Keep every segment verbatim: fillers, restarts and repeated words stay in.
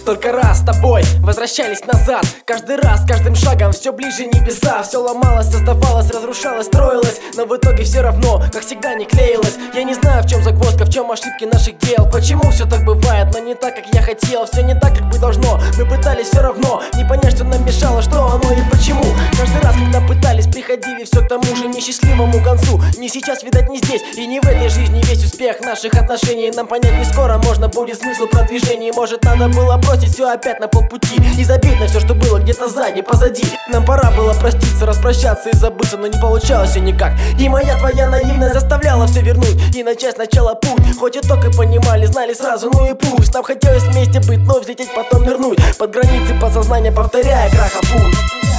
Столько раз с тобой возвращались назад. Каждый раз, каждым шагом все ближе небеса. Все ломалось, создавалось, разрушалось, строилось, но в итоге все равно, как всегда, не клеилось. Я не знаю, в чем загвоздка, в чем ошибки наших дел. Почему все так бывает, но не так, как я хотел. Все не так, как бы должно. Мы пытались все равно не понять, что нам мешало, что оно и почему. Каждый раз, когда пытались, приходили все к тому же несчастливому концу. Не сейчас, видать, не здесь и не в этой жизни весь успех наших отношений. Нам понять не скоро можно будет смысл продвижения. Может, надо было бросить все опять на полпути и забить на все, что было где-то сзади, позади. Нам пора было проститься, распрощаться и забыться, но не получалось все никак. И моя твоя наивность заставляла все вернуть и начать сначала путь. Хоть и только понимали, знали сразу, ну и пусть. Нам хотелось вместе быть, но взлететь, потом нырнуть под границы подсознания, повторяя краха путь.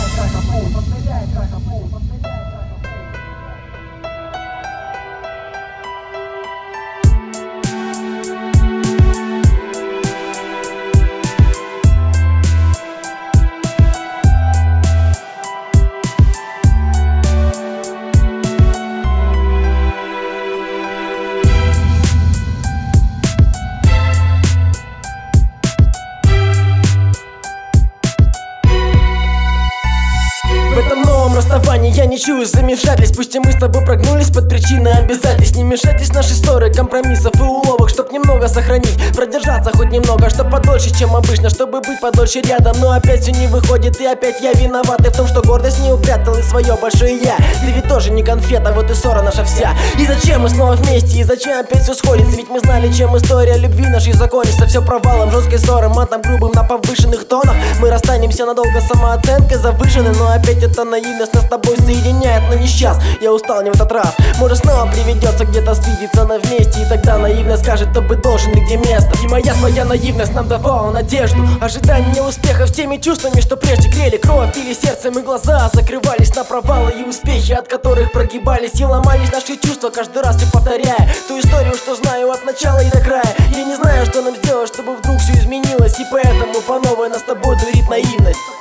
Расставание я не чую замешательств. Пусть и мы с тобой прогнулись под причиной обязательств. Не мешайтесь наши ссоры, компромиссов и уловок, чтоб немного сохранить, продержаться хоть немного, чтоб подольше, чем обычно, чтобы быть подольше рядом. Но опять все не выходит, и опять я виноват. И в том, что гордость не упрятал и свое большое я. Ты ведь тоже не конфета, вот и ссора наша вся. И зачем мы снова вместе, и зачем опять все сходится? Ведь мы знали, чем история любви нашей закончится. Все провалом, жесткой ссоры, матом грубым на повышенных тонах. Мы расстанемся надолго, самооценкой завышенной, но опять это наивность нас с тобой соединяет, но не сейчас. Я устал не в этот раз. Может, снова приведется где-то свидеться на вместе, и тогда наивность скажет, кто бы должен и где место. И моя твоя наивность нам давала надежду, ожидание успеха с теми чувствами, что прежде грели кровь, пили сердцем и глаза, закрывались на провалы и успехи, от которых прогибались и ломались наши чувства, каждый раз все повторяя ту историю, что знаю от начала и до края. Я не знаю, что нам сделать, чтобы вдруг все изменилось, и поэтому по новой нас с тобой дурит наивность.